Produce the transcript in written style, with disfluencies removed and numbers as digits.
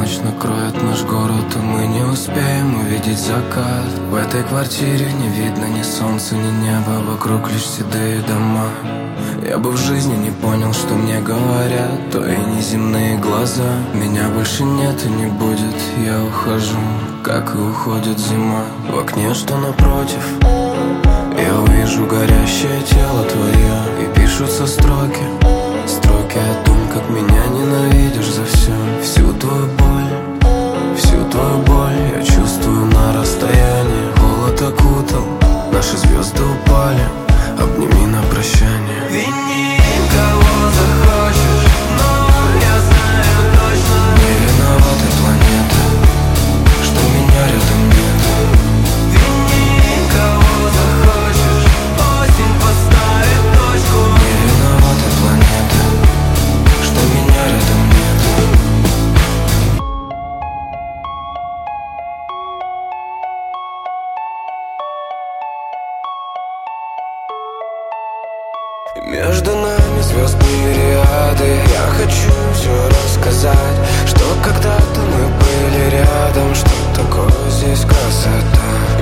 ночь накроет наш город, и мы не успеем увидеть закат. В этой квартире не видно ни солнца, ни неба, вокруг лишь седые дома. Я бы в жизни не понял, что мне говорят твои неземные глаза. Меня больше нет и не будет, я ухожу, как и уходит зима. В окне, что напротив, я увижу горящее тело твое, и пишутся строки, строки о том, как меня ненавидишь за все. Всю твою боль я чувствую на расстоянии. Холод окутал, наши звезды упали, обними на прощание. Вини кого захочешь, но я знаю точно, не виновата планета, что меня рядом нет. Вини кого захочешь, осень поставит точку, не виновата планета, что меня рядом нет. между нами звезд мириады. Я хочу все рассказать, что когда-то мы были рядом, что такое здесь красота.